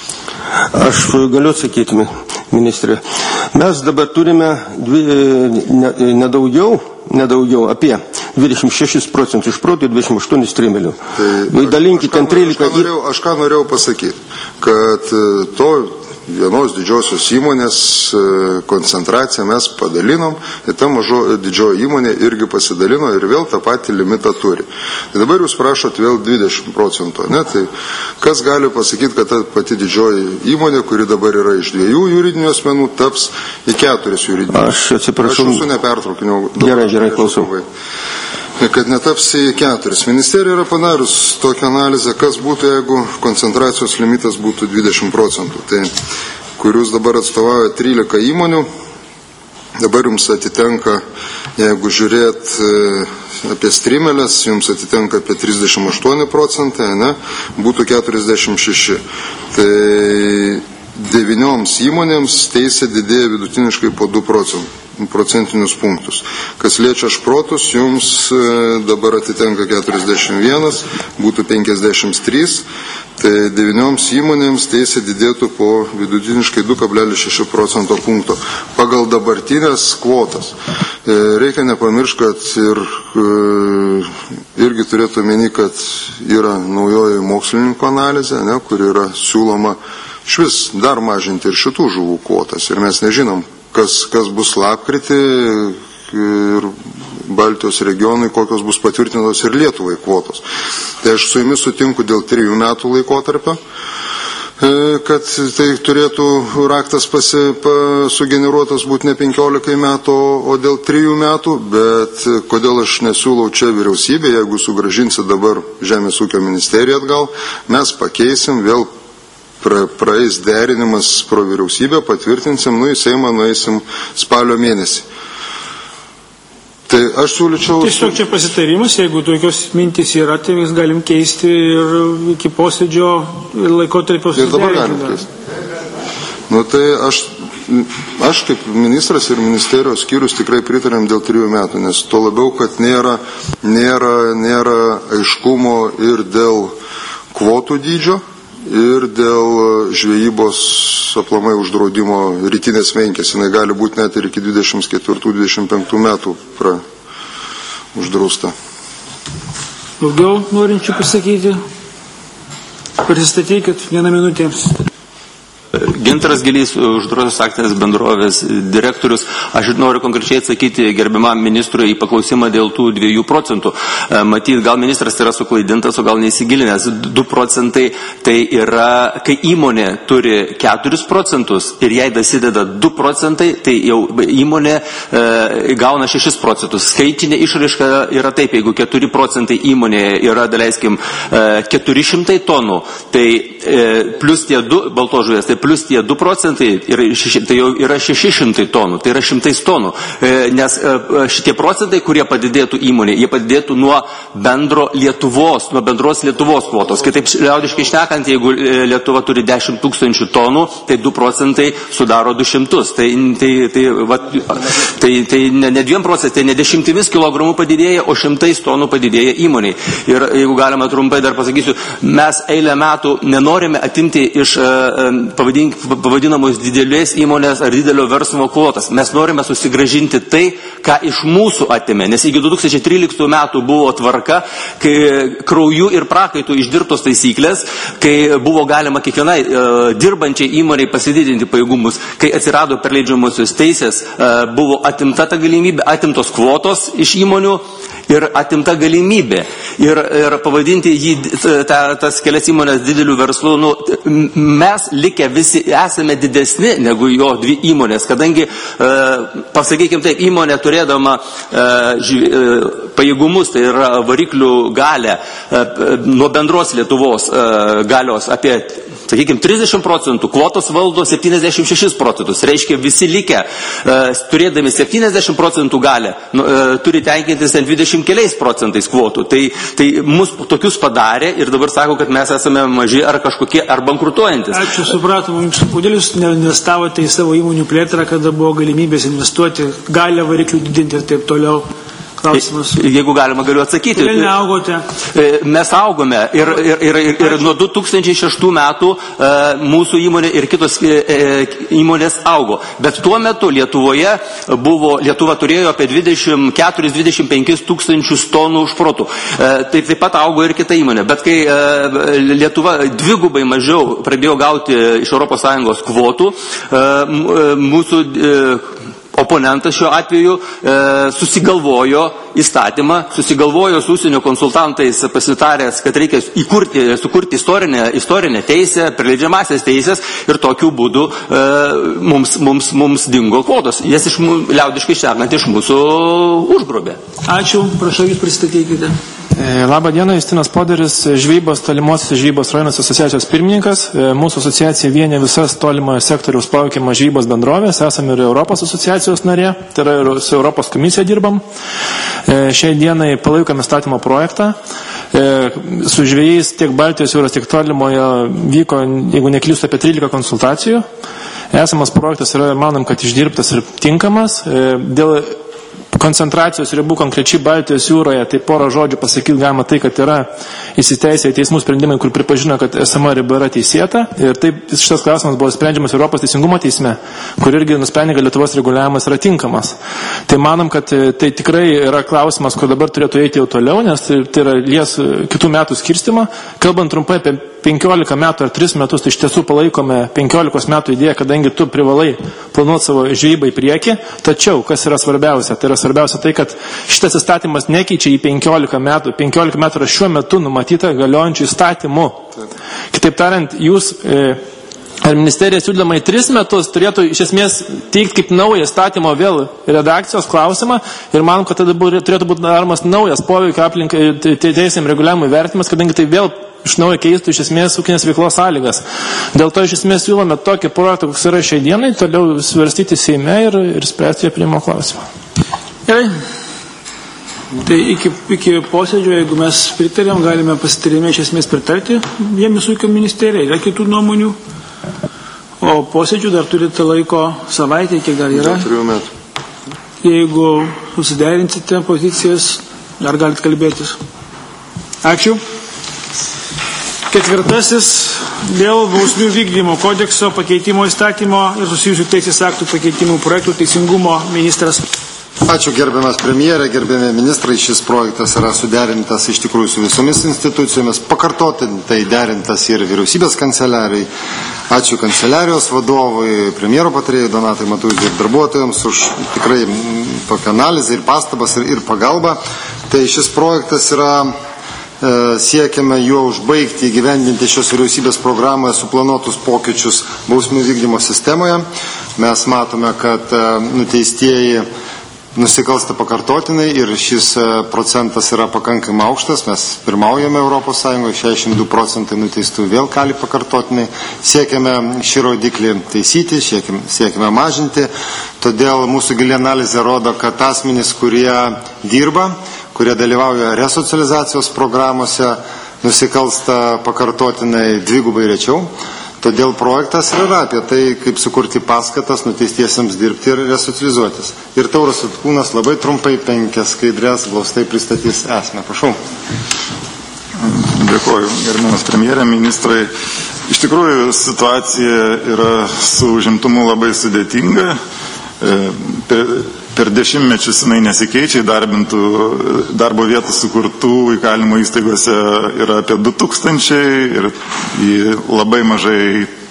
Aš galiu atsakyti, ministrė. Mes dabar turime dvi, ne, nedaugiau, nedaugiau apie dvidešimt šešis procentus iš protų ir dvidešimt aštuonis trimelių. Tai dalinkite ten trylika. Aš ką norėjau, aš ką norėjau pasakyti, kad to vienos didžiosios įmonės koncentraciją mes padalinom ir ta mažo didžioji įmonė irgi pasidalino ir vėl tą patį limitą turi. Tai dabar jūs prašot vėl dvidešimt procentų, ne? Tai kas gali pasakyti, kad ta pati didžioji įmonė, kuri dabar yra iš dviejų juridinių asmenų, taps į keturis juridinius? Aš atsiprašau. Aš jūsų nepertraukinau. Gerai, gerai, klausau. Kad netaps į keturis. Ministerija yra padarius tokią analizę, kas būtų, jeigu koncentracijos limitas būtų dvidešimt procentų. Tai, kur jūs dabar atstovauja trylika įmonių, dabar jums atitenka, jeigu žiūrėt apie strimelės, jums atitenka apie trisdešimt aštuoni procentai, ne, būtų keturiasdešimt šeši. Tai devynioms įmonėms teisė didėja vidutiniškai po du procentinius punktus. Kas liečia šprotus, jums dabar atitenka keturiasdešimt vienas, būtų penkiasdešimt trys, tai devynioms įmonėms teisė didėtų po vidutiniškai du kablelis šeši procento punkto. Pagal dabartinės kvotas. Reikia nepamiršti, kad ir, irgi turėtų omeny, kad yra naujoji mokslininkų analizė, ne, kur yra siūloma švis dar mažinti ir šitų žuvų kvotas. Ir mes nežinom, kas, kas bus lapkritį ir Baltijos regionui, kokios bus patvirtintos ir Lietuvai kvotos. Tai aš su jumis sutinku dėl trijų metų laikotarpio, kad tai turėtų raktas pasi, pa, sugeneruotas būti ne penkiolikai metų, o dėl trijų metų, bet kodėl aš nesiūlau čia vyriausybė, jeigu sugražinsi dabar Žemės ūkio ministeriją atgal, mes pakeisim vėl. Pra, praeis derinimas pro vyriausybę, patvirtinsim, nu į Seimą nueisim spalio mėnesį. Tai aš siūlyčiau... Tiesiog čia pasitarimas, jeigu tokios mintys yra, tai mes galim keisti ir iki posėdžio laikotarpio susiderinti. Ir dabar galim keisti. Nu tai aš, aš kaip ministras ir ministerijos skyrius tikrai pritarėm dėl trijų metų, nes to labiau, kad nėra, nėra, nėra aiškumo ir dėl kvotų dydžio, ir dėl žvejybos aplamai uždraudimo rytinės menkės. Jinai gali būti net ir iki dvidešimt ketvirtų dvidešimt penktų metų pra uždrausta. Daugiau norinčių pasakyti? Prisistatykit vieną minutę. Gintaras Gilys, uždarosios akcinės bendrovės direktorius. Aš noriu konkrečiai atsakyti gerbiamam ministrui į paklausimą dėl tų dviejų procentų. Matyt, gal ministras yra suklaidintas, o gal neįsigilinęs. du procentai tai yra, kai įmonė turi keturis procentus ir jai dasideda du procentai, tai jau įmonė e, gauna šešis procentus. Skaitinė išraiška yra taip, jeigu keturi procentai įmonėje yra, daleiskim, e, keturi šimtai tonų, tai e, plus tie du baltožuvės, tai plus tie du procentai, yra, tai jau yra šeši šimtai tonų, tai yra šimtais tonų. Nes šitie procentai, kurie padidėtų įmonė, jie padidėtų nuo bendro Lietuvos, nuo bendros Lietuvos kvotos. Kitaip liaudiškai šnekant, jeigu Lietuva turi dešimt tūkstančių tonų, tai du procentai sudaro du šimtus. Tai, tai, tai, va, tai, tai ne, ne dviem procentai, tai ne dešimtimis kilogramų padidėja, o šimtais tonų padidėja įmoniai. Ir jeigu galima trumpai dar pasakysiu, mes eilę metų nenorime atimti iš pavadinamos didelės įmonės ar didelio verslo kvotas. Mes norime susigražinti tai, ką iš mūsų atėmė. Nes iki du tūkstančiai tryliktų metų buvo tvarka, kai krauju ir prakaitų išdirbtos taisyklės, kai buvo galima kiekvienai e, dirbančiai įmoniai pasididinti pajėgumus, kai atsirado perleidžiamosios teisės, e, buvo atimta ta galimybė, atimtos kvotos iš įmonių ir atimta galimybė. Ir, ir pavadinti jį, ta, tas kelias įmonės didelių verslų, nu, mes likę visi esame didesni negu jo dvi įmonės, kadangi, e, pasakykime taip, įmonė turėdama e, ži, e, pajėgumus, tai yra variklių galę, e, nuo bendros Lietuvos e, galios apie, sakykime, trisdešimt procentų, kvotos valdo septyniasdešimt šešis procentus. Reiškia, visi likę, e, turėdami septyniasdešimt procentų galę, nu, e, turi tenkintis dvidešimt keliais procentais kvotų. Tai, tai mus tokius padarė ir dabar sako, kad mes esame maži ar kažkokie, ar bankrutuojantis. Ačiū, supratom. Kodėl jūs neinvestavote į savo įmonių plėtrą, kada buvo galimybės investuoti, galę variklių didinti ir taip toliau? Klausimas. Jeigu galima, galiu atsakyti. Kodėl neaugote? Mes augome ir, ir, ir, ir, ir nuo du tūkstančiai šeštų metų e, mūsų įmonė ir kitos e, įmonės augo. Bet tuo metu Lietuvoje buvo, Lietuva turėjo apie dvidešimt keturis dvidešimt penkis tūkstančius tonų šprotų. E, tai taip pat augo ir kita įmonė. Bet kai e, Lietuva dvigubai mažiau pradėjo gauti iš Europos Sąjungos kvotų, e, mūsų e, oponentas šiuo atveju e, susigalvojo įstatymą, susigalvojo su užsienio konsultantais pasitaręs, kad reikia įkurti, sukurti istorinę, istorinę teisę, prileidžiamasias teisės ir tokiu būdu e, mums, mums, mums dingo kvotos. Jas iš, liaudiškai šnekant, iš mūsų užgrobė. Ačiū, prašau, jūs pristatykite. Labą dieną, Justinas Poderis, žvejybos tolimosios žvejybos rajonos asociacijos pirmininkas. Mūsų asociacija vienė visas tolimojo sektoriaus plaukiamo žvejybos bendrovės, esame ir Europos asociacijos narė, tai yra ir su Europos komisija dirbam. Šiai dienai palaikome statymo projektą. Su žvejais tiek Baltijos jūros, tiek tolimojo vyko, jeigu neklystu, apie trylika konsultacijų. Esamas projektas yra, manom, kad išdirbtas ir tinkamas. Dėl koncentracijos ribų konkrečiai Baltijos jūroje, tai porą žodžių pasakyti galima tai, kad yra įsiteisę teismų sprendimai, kur pripažino, kad esama riba yra teisėta. Ir taip šitas klausimas buvo sprendžiamas Europos teisingumo teisme, kur irgi nusprendė, kad Lietuvos reguliavimas yra tinkamas. Tai manom, kad tai tikrai yra klausimas, kur dabar turėtų eiti jau toliau, nes tai, tai yra lies kitų metų skirstimą. Kalbant trumpai apie penkiolika metų ar tris metus, tai iš tiesų palaikome penkiolikos metų idėją, kadangi tu privalai planuoti savo žvejybą į priekį. Tačiau, kas yra svarbiausia? Tai yra svarbiausia tai, kad šitas įstatymas nekeičia į penkiolika metų. penkiolika metų yra šiuo metu numatyta galiojančių įstatymų. Kitaip tariant, jūs e, ar ministerija siūlydama į tris metus turėtų iš esmės teikti kaip naują įstatymo vėl redakcijos klausimą ir manom, kad tada turėtų būti daromas naujas poveikio aplinkai teisėm reguliavimui vertimas, kadangi tai vėl iš naujo keistų iš esmės ūkinės veiklos sąlygas. Dėl to iš esmės siūlome tokį projektą, koks yra šiai dienai, toliau svarstyti Seime ir, ir spręsti jo priėmimo klausimą. Gerai. Tai iki, iki posėdžio, jeigu mes pritarėm, galime pasitarėme iš esmės pritarti Žemės ūkio ministerijai, yra kitų nuomonių. O posėdžių dar turite laiko savaitę, kiek dar yra. Trijų metų. Jeigu susiderinsite pozicijas, dar galite kalbėtis. Ačiū. Ketvirtasis dėl bausmių vykdymo kodekso pakeitimo įstatymo ir susijusių teisės aktų pakeitimų projektų teisingumo ministras. Ačiū gerbiamas premjerė, gerbiami ministrai, šis projektas yra suderintas iš tikrųjų su visomis institucijomis, pakartotinai derintas ir vyriausybės kanceliarijai. Ačiū kanceliarijos vadovui, premjero patarėjai Donatai Matuzui ir darbuotojams už tikrai tokią analizę ir pastabas ir, ir pagalbą. Tai šis projektas yra siekiame juo užbaigti įgyvendinti šios vyriausybės programoje suplanuotus pokyčius bausmių vykdymo sistemoje. Mes matome, kad nuteistieji nusikalsta pakartotinai ir šis procentas yra pakankamai aukštas. Mes pirmaujame Europos Sąjungoje, šešiasdešimt du procentai nuteistų vėl kali pakartotinai. Siekiame šį rodiklį taisyti, siekiame, siekiame mažinti. Todėl mūsų gili analizė rodo, kad asmenys, kurie dirba, kurie dalyvauja resocializacijos programuose, nusikalsta pakartotinai dvigubai rečiau. Todėl projektas yra apie tai, kaip sukurti paskatas nuteistiesiems dirbti ir resocializuotis. Ir Tauras Sutkūnas labai trumpai penkias skaidrės glaustai pristatys esmę. Prašau. Dėkuoju, gerbiamas premjerė, ministrai. Iš tikrųjų, situacija yra su užimtumu labai sudėtinga. Per, per dešimtmečius jinai nesikeičia, darbintų darbo vietų sukurtų įkalinimo įstaigose yra apie du tūkstančiai ir labai mažai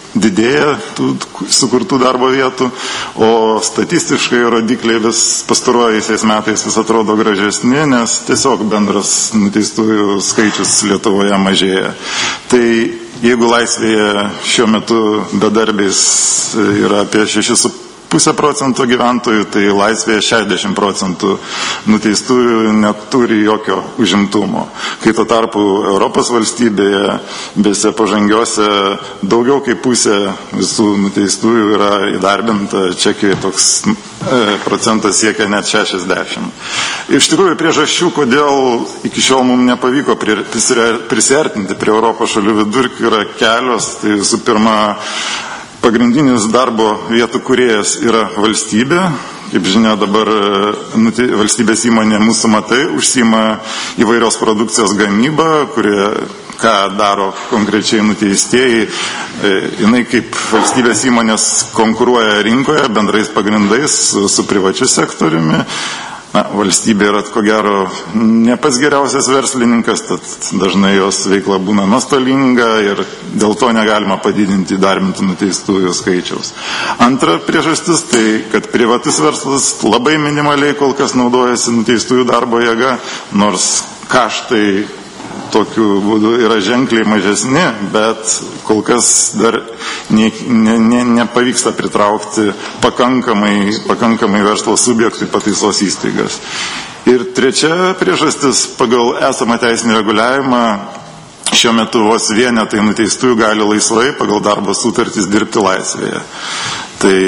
didėja tų sukurtų darbo vietų, o statistiškai rodikliai vis pastaruojaisiais metais vis atrodo gražesni, nes tiesiog bendras nuteistųjų skaičius Lietuvoje mažėja. Tai jeigu laisvėje šiuo metu bedarbiais yra apie šešis su puse procento gyventojų, tai laisvėje šešiasdešimt procentų nuteistųjų neturi jokio užimtumo. Kai tuo tarpu Europos valstybėje, bese pažangiose, daugiau kaip pusė visų nuteistųjų yra įdarbinta, Čekijoje toks e, procentas siekia net šešiasdešimt. Iš tikrųjų, priežasčių, kodėl iki šiol mums nepavyko prisiartinti prie Europos šalių vidurkių, yra kelios. Tai visų pirma, pagrindinis darbo vietų kūrėjas yra valstybė. Kaip žinia, dabar valstybės įmonė Mūsų matai užsiima įvairios produkcijos gamybą, kurie ką daro konkrečiai nuteistieji. Jinai kaip valstybės įmonės konkuruoja rinkoje bendrais pagrindais su, su privačiu sektoriumi. Na, valstybė yra, ko gero, ne pats geriausias verslininkas, tad dažnai jos veikla būna nuostolinga ir dėl to negalima padidinti įdarbintų nuteistųjų skaičiaus. Antra priežastis, tai kad privatus verslas labai minimaliai kol kas naudojasi nuteistųjų darbo jėga, nors kaštai tokiu būdu yra ženkliai mažesni, bet kol kas dar ne, ne, ne, nepavyksta pritraukti pakankamai, pakankamai verslo subjektų į pataisos įstaigas. Ir trečia priežastis, pagal esamą teisinį reguliavimą, šiuo metu vos vienetai nuteistųjų gali laisvai pagal darbo sutartys dirbti laisvėje. Tai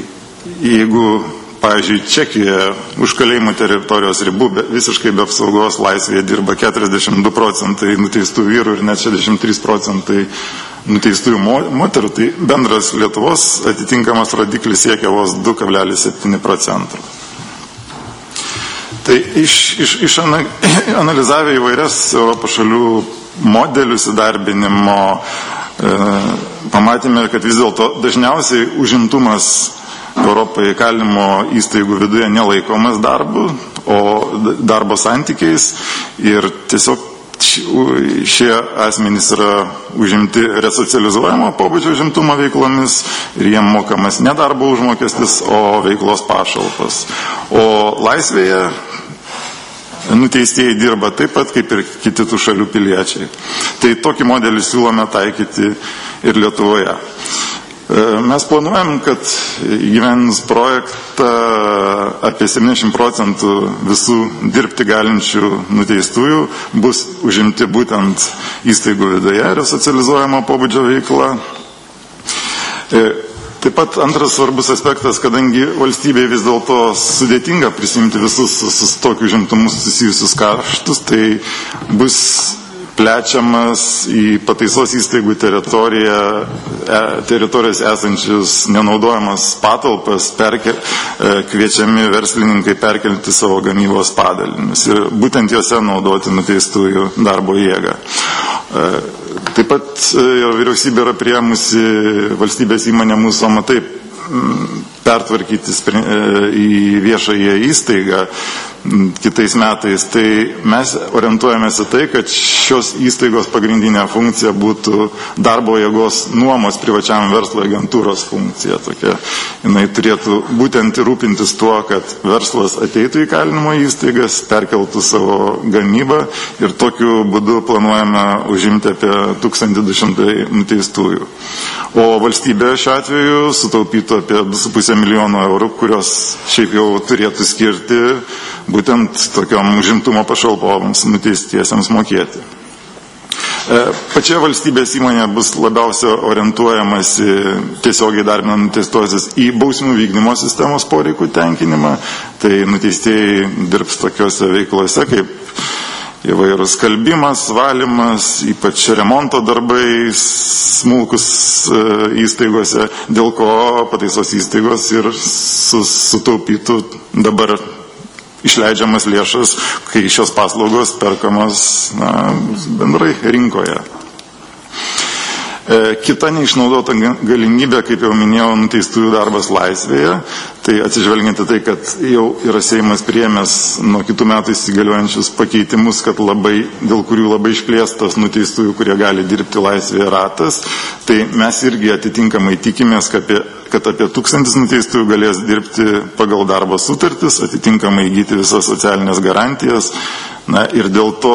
jeigu pavyzdžiui, Čekijoje už kalėjimų teritorijos ribų be, visiškai be apsaugos laisvėje dirba keturiasdešimt du procentai nuteistų vyrų ir net šešiasdešimt trys procentai nuteistųjų moterų, tai bendras Lietuvos atitinkamas rodiklis siekia vos du kablelis septyni procento. Tai iš, iš, iš analizavę įvairias Europos šalių modelius įdarbinimo, e, pamatėme, kad vis dėlto dažniausiai užimtumas Europoje įkalinimo įstaigų viduje nelaikomas darbu, o darbo santykiais, ir tiesiog šie asmenys yra užimti resocializuojamo pobūdžio užimtumo veiklomis ir jiem mokamas ne darbo užmokestis, o veiklos pašalpas. O laisvėje nuteistieji dirba taip pat kaip ir kiti tų šalių piliečiai. Tai tokį modelį siūlome taikyti ir Lietuvoje. Mes planuojam, kad įgyveninus projektą apie septyniasdešimt procentų visų dirbti galinčių nuteistųjų bus užimti būtent įstaigų viduje resocializuojamo pobūdžio veikla. Taip pat antras svarbus aspektas, kadangi valstybėje vis dėlto sudėtinga prisimti visus su, su tokiu užimtumu susijusius kaštus, tai bus plečiamas į pataisos įstaigų teritoriją, e, teritorijos esančius nenaudojamas patalpas, perke, e, kviečiami verslininkai perkelti savo gamybos padalinius ir būtent juose naudoti nuteistųjų darbo jėgą. E, taip pat e, vyriausybė yra priėmusi valstybės įmonę Mūsų matai pertvarkyti į viešąją įstaigą kitais metais, tai mes orientuojamės į tai, kad šios įstaigos pagrindinė funkcija būtų darbo jėgos nuomos privačiam verslo agentūros funkcija. Tokia. Jinai turėtų būtent rūpintis tuo, kad verslas ateitų į kalinimo įstaigas, perkeltų savo gamybą ir tokiu būdu planuojame užimti apie tūkstantį du šimtus nuteistųjų. O valstybė šiuo atveju sutaupytų apie du su puse milijono eurų, kurios šiaip jau turėtų skirti būtent tokiom užimtumo pašalpoms nuteistiesiems mokėti. Pačia valstybės įmonė bus labiausia orientuojamasi tiesiogiai darbinant nuteistuosius į bausmių vykdymo sistemos poreikių tenkinimą. Tai nuteistieji dirbs tokiuose veiklose kaip įvairūs skalbimas, valymas, ypač remonto darbai smulkus įstaigose, dėl ko pataisos įstaigos ir sutaupytų dabar išleidžiamas lėšas, kai šios paslaugos perkamos na, bendrai rinkoje. Kita neišnaudota galimybė, kaip jau minėjau, nuteistųjų darbas laisvėje. Tai atsižvelgiant į tai, kad jau yra Seimas priėmęs nuo kitų metų įsigaliojančius pakeitimus, kad labai, dėl kurių labai išplėstas nuteistųjų, kurie gali dirbti laisvėje ratas, tai mes irgi atitinkamai tikimės, kad apie, kad apie tūkstantis nuteistųjų galės dirbti pagal darbo sutartis, atitinkamai įgyti visas socialinės garantijas. Na, ir dėl to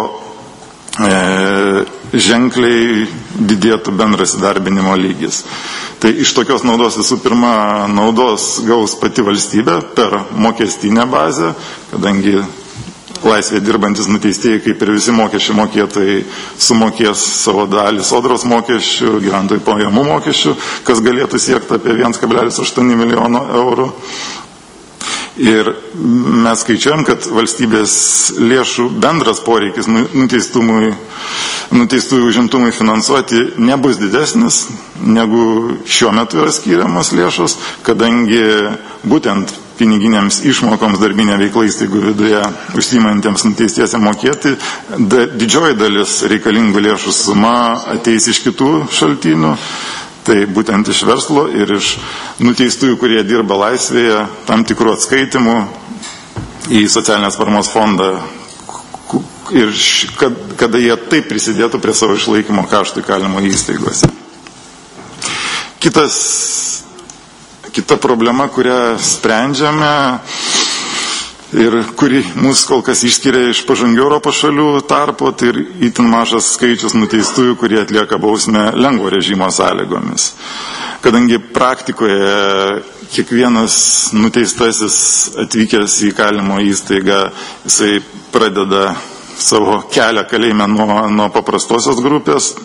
e, ženkliai didėtų bendras įdarbinimo lygis. Tai iš tokios naudos visų pirma naudos gaus pati valstybė per mokestinę bazę, kadangi laisvėje dirbantis nuteistieji, kaip ir visi mokesčių mokėtojai, sumokės savo dalį sodros mokesčių, gyventojų pajamų mokesčių, kas galėtų siekti apie vienas kablelis aštuoni milijono eurų. Ir mes skaičiuojam, kad valstybės lėšų bendras poreikis nuteistumui, nuteistųjų užimtumui finansuoti nebus didesnis, negu šiuo metu yra skiriamos lėšos, kadangi būtent piniginėms išmokoms darbinė veikla įstaigų viduje užsiimantiems nuteistiesiems mokėti, da, didžioji dalis reikalingų lėšų suma ateis iš kitų šaltinių. Tai būtent iš verslo ir iš nuteistųjų, kurie dirba laisvėje, tam tikrų atskaitimų į socialinės paramos fondą, ir kad, kada jie taip prisidėtų prie savo išlaikymo kaštų įkalinimo įstaigose. Kitas, kita problema, kurią sprendžiame ir kuri mūsų kol kas išskiria iš pažangių Europos šalių tarpo, tai ir itin mažas skaičius nuteistųjų, kurie atlieka bausmę lengvo režimo sąlygomis. Kadangi praktikoje kiekvienas nuteistasis atvykęs į įkalinimo įstaigą, jisai pradeda savo kelią kalėjime nuo, nuo paprastosios grupės,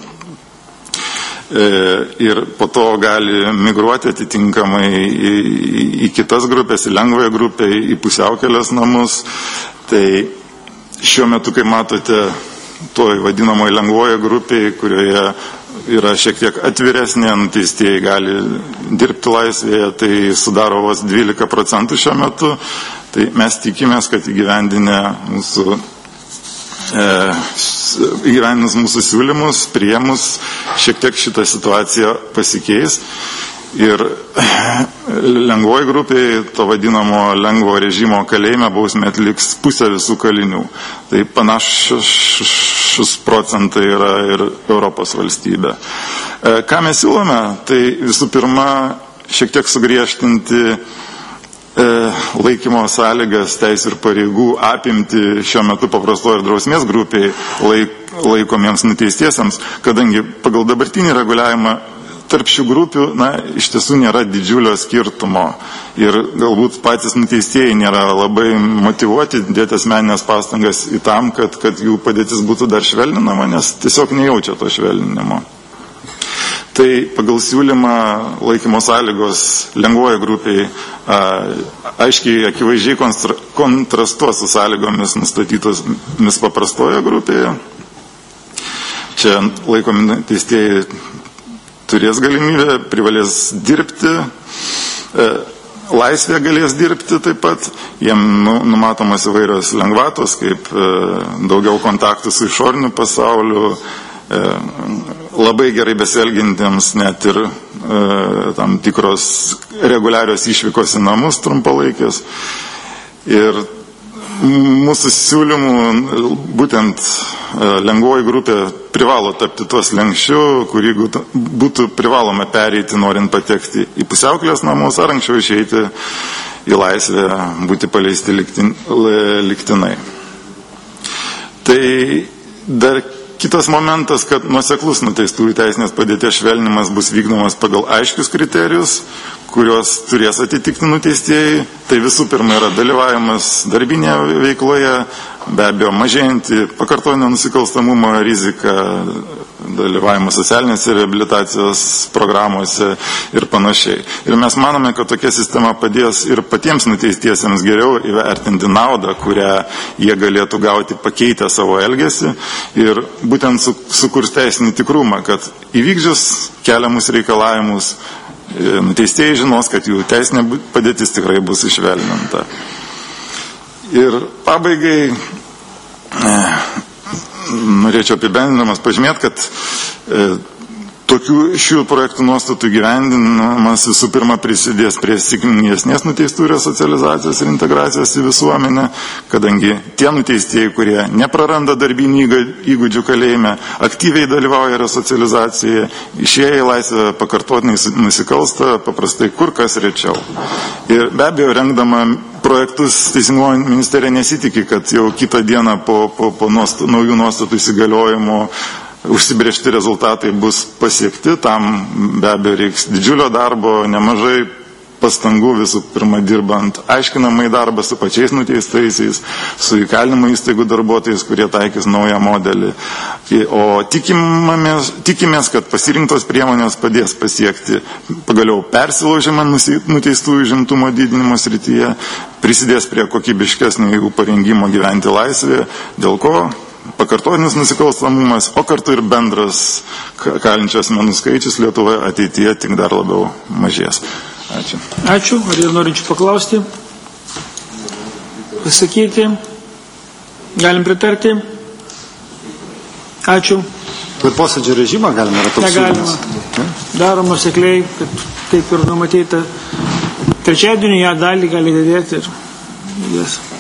ir po to gali migruoti atitinkamai į, į, į kitas grupės, į lengvąją grupę, į pusiaukelės namus. Tai šiuo metu, kai matote, toj vadinamoje lengvoje grupėje, kurioje yra šiek tiek atviresnė, nuteistieji gali dirbti laisvėje, tai sudaro vos dvylika procentų šiuo metu. Tai mes tikimės, kad įgyvendinę mūsų įgyvendinus mūsų siūlymus, priėmus, šiek tiek šitą situaciją pasikeis. Ir lengvoji grupiai, to vadinamo lengvo režimo kalėjime, bausmę atliks pusę visų kalinių. Tai panašus procentai yra ir Europos valstybė. Ką mes siūlome, tai visų pirma šiek tiek sugriežtinti laikymo sąlygas, teisų ir pareigų apimti šiuo metu paprastojo ir drausmės grupiai laik, laikomiems nuteistiesiems, kadangi pagal dabartinį reguliavimą tarp šių grupių, na, iš tiesų nėra didžiulio skirtumo ir galbūt patys nuteistieji nėra labai motyvuoti dėti asmeninės pastangas į tam, kad, kad jų padėtis būtų dar švelninama, nes tiesiog nejaučia to švelninimo. Tai pagal siūlymą laikymo sąlygos lengvoje grupiai a, aiškiai akivaizdžiai konstra, kontrastuos su sąlygomis nustatytomis paprastoje grupėje. Čia laikomi nuteistieji turės galimybę, privalės dirbti, e, laisvėje galės dirbti taip pat. Jiem nu, numatomas įvairios lengvatos, kaip e, daugiau kontaktų su išoriniu pasauliu, e, labai gerai besielgintiems net ir e, tam tikros reguliarios išvykos į namus trumpalaikės. Ir mūsų siūlymų būtent e, lengvoji grupė privalo tapti tuos lenkščių, kurį būtų privaloma pereiti, norint patekti į pusiaukelės namus, ar anksčiau išeiti į laisvę, būti paleisti liktin, liktinai. Tai dar kitas momentas, kad nuoseklus nuteistųjų teisinės padėties švelnimas bus vykdomas pagal aiškius kriterijus, kuriuos turės atitikti nuteistieji. Tai visų pirma yra dalyvavimas darbinėje veikloje, be abejo mažėjantį pakartotinio nusikalstamumo riziką, dalyvavimas socialinėse reabilitacijos programuose ir panašiai. Ir mes manome, kad tokia sistema padės ir patiems nuteistiesiems geriau įvertinti naudą, kurią jie galėtų gauti pakeitę savo elgesį, ir būtent su, sukurs teisinį tikrumą, kad įvykdžius keliamus reikalavimus nuteistieji žinos, kad jų teisinė padėtis tikrai bus išvelninta. Ir pabaigai norėčiau apibendrinamas pažymėti, kad Tokių šių projektų nuostatų gyvendinimas visų pirma prisidės prie sėkmingesnės nuteistų resocializacijos ir integracijos į visuomenę, kadangi tie nuteistieji, kurie nepraranda darbinių įgūdžių kalėjime, aktyviai dalyvauja resocializacijoje, išėję į laisvę pakartotinai nusikalsta paprastai kur kas rečiau. Ir be abejo, rengdama projektus Teisingumo ministerija nesitikė, kad jau kitą dieną po, po, po nuost, naujų nuostatų įsigaliojimo užsibrėžti rezultatai bus pasiekti, tam be abejo reiks didžiulio darbo, nemažai pastangų visų pirma dirbant aiškinamai darbą su pačiais nuteistaisiais, su įkalinimo įstaigų darbuotojais, kurie taikys naują modelį. O tikimamės, tikimės, kad pasirinktos priemonės padės pasiekti pagaliau persilaužimą nuteistų užimtumo didinimo srityje, prisidės prie kokybiškesnio jų parengimo gyventi laisvėje, dėl ko pakartotinis nusikalstamumas, o kartu ir bendras kalinčių asmenų skaičius Lietuvoje ateityje tik dar labiau mažės. Ačiū. Ačiū. Ar jau norinčių paklausti? Pasakyti? Galim pritarti? Ačiū. Bet posėdžio režimą galima yra toks siūlymas? Negalima. Darom nuosekliai, kad taip ir numatyta. Trečiadienį ją dalį gali dėti ir jas.